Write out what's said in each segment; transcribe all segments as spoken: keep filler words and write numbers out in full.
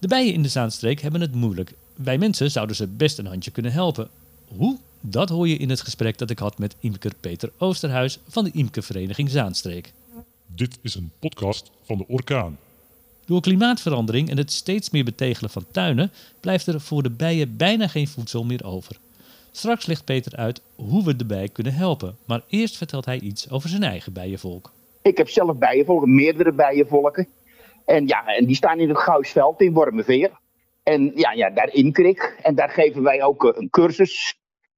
De bijen in de Zaanstreek hebben het moeilijk. Wij mensen zouden ze best een handje kunnen helpen. Hoe? Dat hoor je in het gesprek dat ik had met imker Peter Oosterhuis van de Imkervereniging Zaanstreek. Dit is een podcast van de Orkaan. Door klimaatverandering en het steeds meer betegelen van tuinen blijft er voor de bijen bijna geen voedsel meer over. Straks legt Peter uit hoe we de bij kunnen helpen, maar eerst vertelt hij iets over zijn eigen bijenvolk. Ik heb zelf bijenvolken, meerdere bijenvolken. En ja, en die staan in het Gauwsveld in Wormerveer. En ja, ja, daar imker ik. En daar geven wij ook uh, een cursus.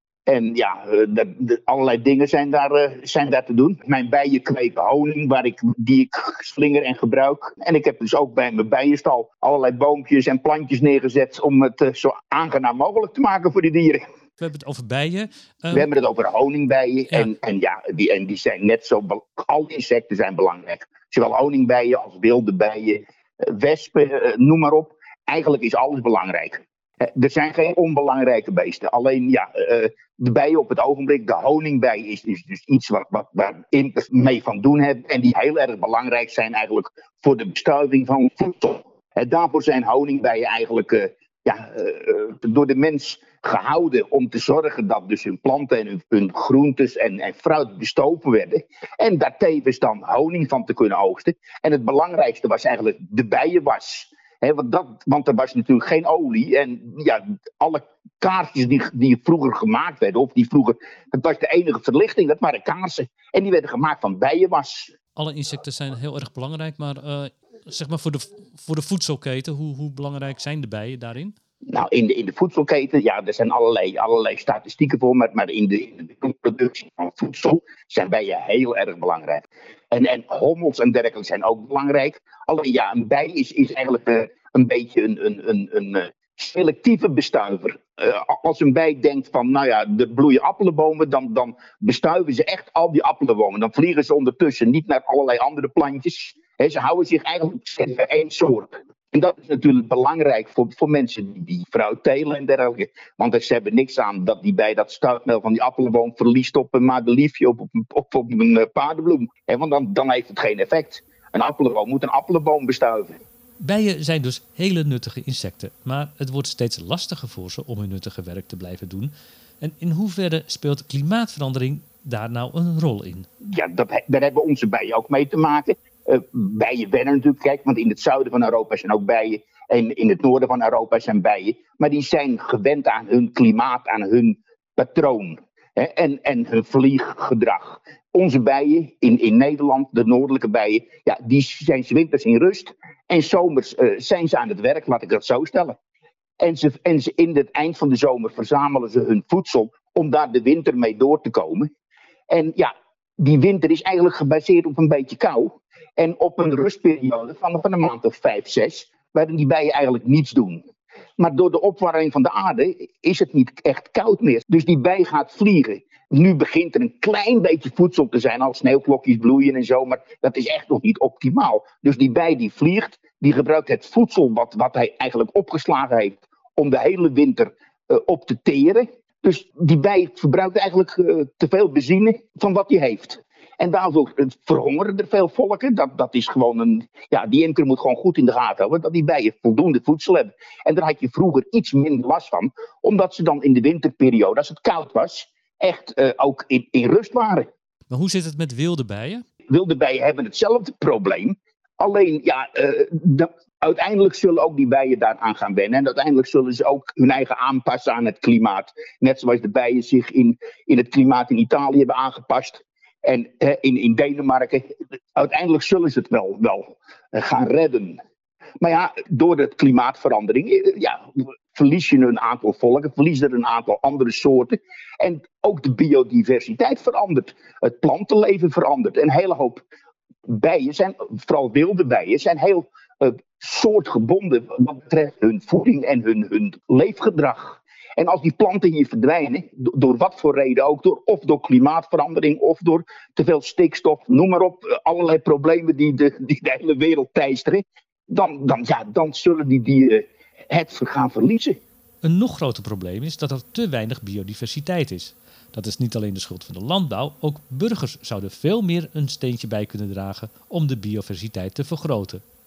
En ja, uh, de, de, allerlei dingen zijn daar, uh, zijn daar te doen. Mijn bijen kweken honing, waar ik, die ik slinger en gebruik. En ik heb dus ook bij mijn bijenstal allerlei boompjes en plantjes neergezet om het uh, zo aangenaam mogelijk te maken voor die dieren. We hebben het over bijen. Um... We hebben het over honingbijen. Ja. En, en ja, die, en die zijn net zo... Be- Al insecten zijn belangrijk. Zowel honingbijen als wilde bijen, uh, wespen, uh, noem maar op. Eigenlijk is alles belangrijk. Uh, er zijn geen onbelangrijke beesten. Alleen ja, uh, de bijen op het ogenblik, de honingbij is dus, dus iets wat, wat, waar imkers mee van doen hebben. En die heel erg belangrijk zijn eigenlijk voor de bestuiving van voedsel. Uh, daarvoor zijn honingbijen eigenlijk uh, ja, uh, door de mens gehouden om te zorgen dat dus hun planten en hun, hun groentes en, en fruit bestoven werden. En daar tevens dan honing van te kunnen oogsten. En het belangrijkste was eigenlijk de bijenwas. He, want, dat, want er was natuurlijk geen olie. En ja, alle kaarsjes die, die vroeger gemaakt werden, of die vroeger, dat was de enige verlichting, dat waren kaarsen. En die werden gemaakt van bijenwas. Alle insecten zijn heel erg belangrijk, maar uh, zeg maar voor de, voor de voedselketen, hoe, hoe belangrijk zijn de bijen daarin? Nou, in de, in de voedselketen, ja, er zijn allerlei, allerlei statistieken voor, maar, maar in, de, in de productie van voedsel zijn bijen heel erg belangrijk. En, en hommels en dergelijke zijn ook belangrijk. Alleen ja, een bij is, is eigenlijk uh, een beetje een, een, een, een uh, selectieve bestuiver. Uh, als een bij denkt van, nou ja, er bloeien appelenbomen, dan, dan bestuiven ze echt al die appelenbomen. Dan vliegen ze ondertussen niet naar allerlei andere plantjes. He, ze houden zich eigenlijk bij één soort. En dat is natuurlijk belangrijk voor, voor mensen die, die fruit telen en dergelijke. Want ze hebben niks aan dat die bij dat stuifmeel van die appelenboom verliest op een madeliefje of op, op, op een uh, paardenbloem. He, want dan, dan heeft het geen effect. Een appelenboom moet een appelenboom bestuiven. Bijen zijn dus hele nuttige insecten, maar het wordt steeds lastiger voor ze om hun nuttige werk te blijven doen. En in hoeverre speelt klimaatverandering daar nou een rol in? Ja, dat, daar hebben onze bijen ook mee te maken. Uh, bijen wennen natuurlijk, kijk, want in het zuiden van Europa zijn ook bijen. En in het noorden van Europa zijn bijen. Maar die zijn gewend aan hun klimaat, aan hun patroon. Hè, en, en hun vlieggedrag. Onze bijen in, in Nederland, de noordelijke bijen, ja, die zijn 's winters in rust. En 's zomers uh, zijn ze aan het werk, laat ik dat zo stellen. En, ze, en ze in het eind van de zomer verzamelen ze hun voedsel om daar de winter mee door te komen. En ja, die winter is eigenlijk gebaseerd op een beetje kou. En op een rustperiode van, van een maand of vijf, zes, waarin die bijen eigenlijk niets doen. Maar door de opwarming van de aarde is het niet echt koud meer. Dus die bij gaat vliegen. Nu begint er een klein beetje voedsel te zijn als sneeuwklokjes bloeien en zo. Maar dat is echt nog niet optimaal. Dus die bij die vliegt, die gebruikt het voedsel wat, wat hij eigenlijk opgeslagen heeft om de hele winter uh, op te teren. Dus die bij verbruikt eigenlijk uh, te veel benzine van wat hij heeft. En daardoor verhongeren er veel volken. Dat, dat is gewoon een. Ja, die imker moet gewoon goed in de gaten houden dat die bijen voldoende voedsel hebben. En daar had je vroeger iets minder last van. Omdat ze dan in de winterperiode, als het koud was, echt uh, ook in, in rust waren. Maar hoe zit het met wilde bijen? Wilde bijen hebben hetzelfde probleem. Alleen, ja, uh, de, uiteindelijk zullen ook die bijen daaraan gaan wennen. En uiteindelijk zullen ze ook hun eigen aanpassen aan het klimaat. Net zoals de bijen zich in, in het klimaat in Italië hebben aangepast. En eh, in, in Denemarken, uiteindelijk zullen ze het wel, wel uh, gaan redden. Maar ja, door de klimaatverandering uh, ja, verlies je een aantal volken, verlies er een aantal andere soorten. En ook de biodiversiteit verandert. Het plantenleven verandert. Een hele hoop bijen, zijn, vooral wilde bijen, zijn heel uh, soortgebonden wat betreft hun voeding en hun, hun leefgedrag. En als die planten hier verdwijnen, door wat voor reden ook, door, of door klimaatverandering of door te veel stikstof, noem maar op, allerlei problemen die de, die de hele wereld teisteren, dan, dan, ja, dan zullen die dieren het gaan verliezen. Een nog groter probleem is dat er te weinig biodiversiteit is. Dat is niet alleen de schuld van de landbouw, ook burgers zouden veel meer een steentje bij kunnen dragen om de biodiversiteit te vergroten.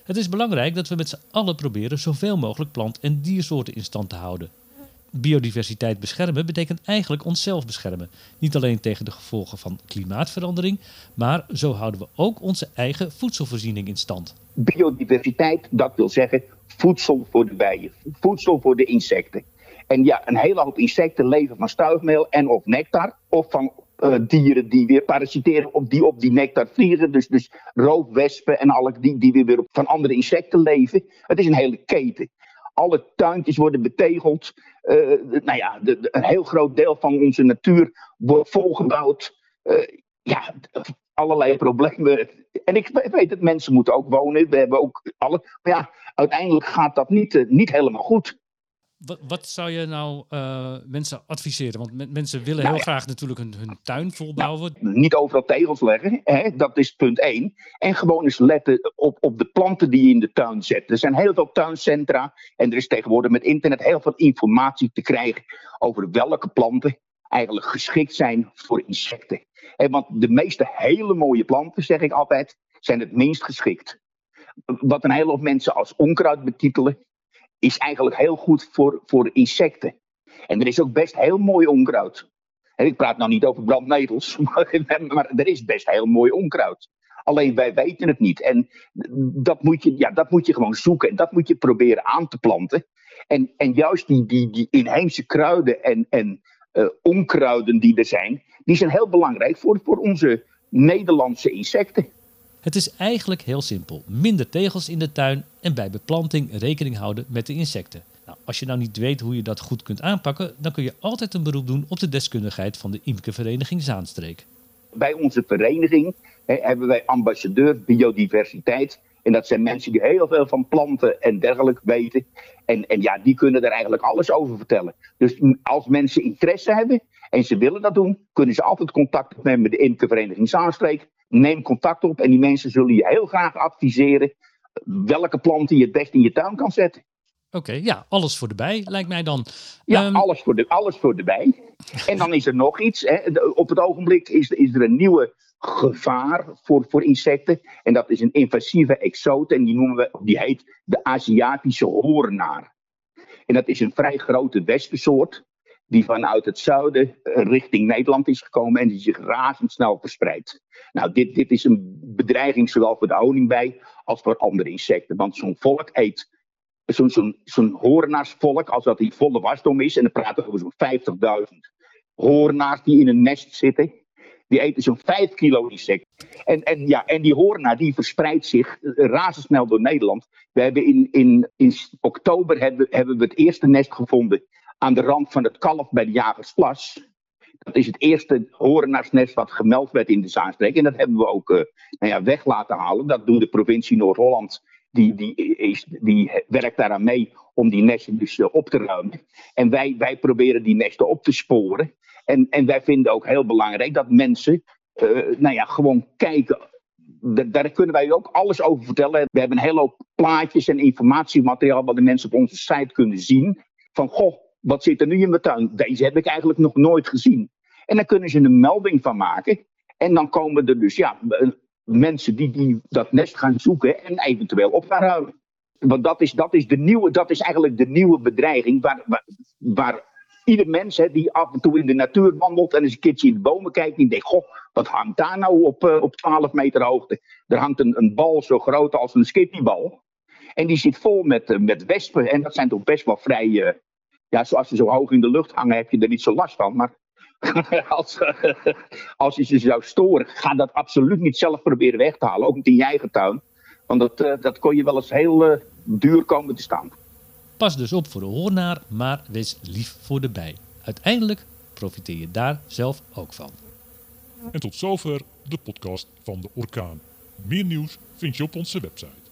Het is belangrijk dat we met z'n allen proberen zoveel mogelijk plant- en diersoorten in stand te houden. Biodiversiteit beschermen betekent eigenlijk onszelf beschermen. Niet alleen tegen de gevolgen van klimaatverandering, maar zo houden we ook onze eigen voedselvoorziening in stand. Biodiversiteit, dat wil zeggen voedsel voor de bijen, voedsel voor de insecten. En ja, een hele hoop insecten leven van stuifmeel en of nectar, of van uh, dieren die weer parasiteren op die op die nectar vliegen. Dus, dus roofwespen en alle die, die weer, weer op, van andere insecten leven. Het is een hele keten. Alle tuintjes worden betegeld. Uh, nou ja, de, de, een heel groot deel van onze natuur wordt volgebouwd. Uh, ja, allerlei problemen. En ik weet dat mensen moeten ook wonen. We hebben ook alle. Maar ja, uiteindelijk gaat dat niet, uh, niet helemaal goed. Wat, wat zou je nou uh, mensen adviseren? Want m- mensen willen nou, heel ja. graag natuurlijk hun, hun tuin volbouwen. Nou, niet overal tegels leggen, hè? Dat is punt één. En gewoon eens letten op, op de planten die je in de tuin zet. Er zijn heel veel tuincentra en er is tegenwoordig met internet heel veel informatie te krijgen over welke planten eigenlijk geschikt zijn voor insecten. En want de meeste hele mooie planten, zeg ik altijd, zijn het minst geschikt. Wat een hele hoop mensen als onkruid betitelen, is eigenlijk heel goed voor, voor insecten. En er is ook best heel mooi onkruid. En ik praat nou niet over brandnetels, maar, maar er is best heel mooi onkruid. Alleen wij weten het niet. En dat moet je, ja, dat moet je gewoon zoeken. En dat moet je proberen aan te planten. En, en juist die, die, die inheemse kruiden en, en uh, onkruiden die er zijn, die zijn heel belangrijk voor, voor onze Nederlandse insecten. Het is eigenlijk heel simpel. Minder tegels in de tuin en bij beplanting rekening houden met de insecten. Nou, als je nou niet weet hoe je dat goed kunt aanpakken, dan kun je altijd een beroep doen op de deskundigheid van de Imkervereniging Zaanstreek. Bij onze vereniging he, hebben wij ambassadeur biodiversiteit. En dat zijn mensen die heel veel van planten en dergelijke weten. En, en ja, die kunnen er eigenlijk alles over vertellen. Dus als mensen interesse hebben en ze willen dat doen, kunnen ze altijd contact opnemen met de Imkervereniging Zaanstreek. Neem contact op en die mensen zullen je heel graag adviseren welke planten je het best in je tuin kan zetten. Oké, okay, ja, alles voor de bij, lijkt mij dan. Ja, um... alles, voor de, alles voor de bij. En dan is er nog iets. Hè. Op het ogenblik is, is er een nieuwe gevaar voor, voor insecten. En dat is een invasieve exoot. En die, noemen we, die heet de Aziatische hoornaar. En dat is een vrij grote wespensoort die vanuit het zuiden richting Nederland is gekomen en die zich razendsnel verspreidt. Nou, dit, dit is een bedreiging zowel voor de honingbij als voor andere insecten. Want zo'n volk eet, zo'n, zo'n, zo'n hoornaarsvolk, als dat in volle wasdom is, en dan praten we over zo'n vijftigduizend hoornaars die in een nest zitten, die eten zo'n vijf kilo insect. En, en, ja, en die hoornaar die verspreidt zich razendsnel door Nederland. We hebben in, in, in oktober hebben, hebben we het eerste nest gevonden aan de rand van het Kalf bij de Jagersplas. Dat is het eerste hoornaarsnest wat gemeld werd in de Zaanstreek. En dat hebben we ook uh, nou ja, weg laten halen. Dat doet de provincie Noord-Holland. Die, die, is, die werkt daaraan mee om die nesten dus uh, op te ruimen. En wij, wij proberen die nesten op te sporen. En, en wij vinden ook heel belangrijk dat mensen uh, nou ja, gewoon kijken. D- daar kunnen wij ook alles over vertellen. We hebben een hele hoop plaatjes en informatiemateriaal wat de mensen op onze site kunnen zien. Van goh, wat zit er nu in mijn tuin? Deze heb ik eigenlijk nog nooit gezien. En dan kunnen ze een melding van maken. En dan komen er dus ja, mensen die, die dat nest gaan zoeken en eventueel op gaan ruimen. Want dat is, dat is, de nieuwe, dat is eigenlijk de nieuwe bedreiging waar, waar, waar ieder mens hè, die af en toe in de natuur wandelt en eens een keertje in de bomen kijkt en denkt, goh, wat hangt daar nou op, uh, op twaalf meter hoogte? Er hangt een, een bal zo groot als een skippiebal. En die zit vol met, uh, met wespen. En dat zijn toch best wel vrij... Uh, ja, zoals ze zo hoog in de lucht hangen, heb je er niet zo last van. Maar als, uh, als je ze zou storen, ga dat absoluut niet zelf proberen weg te halen. Ook niet in je eigen tuin. Want dat, uh, dat kon je wel eens heel uh, duur komen te staan. Pas dus op voor de hoornaar, maar wees lief voor de bij. Uiteindelijk profiteer je daar zelf ook van. En tot zover de podcast van de Orkaan. Meer nieuws vind je op onze website.